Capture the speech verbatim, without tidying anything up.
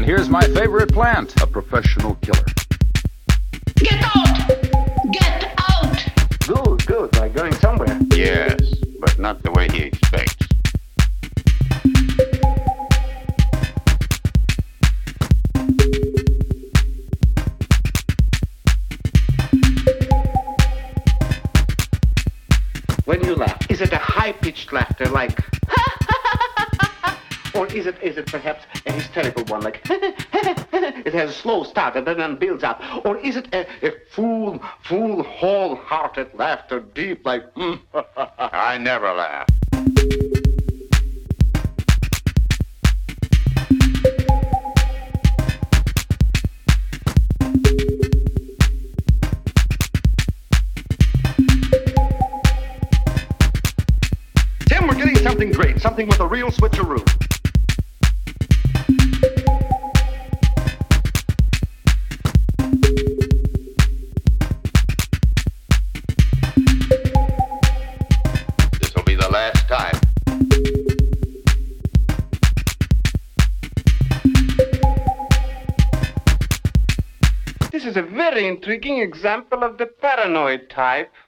here's my favorite plant. A professional killer. Get out! Get out! Good, good. Like going somewhere. Yes, but not the way he expects. When you laugh, is it a high-pitched laughter like... Or is it is it perhaps a hysterical one like... It has a slow start and then builds up. Or is it a, a full, full, whole-hearted laughter, deep like... I never laugh. Tim, we're getting something great. Something with a real switcheroo. This'll be the last time. This is a very intriguing example of the paranoid type.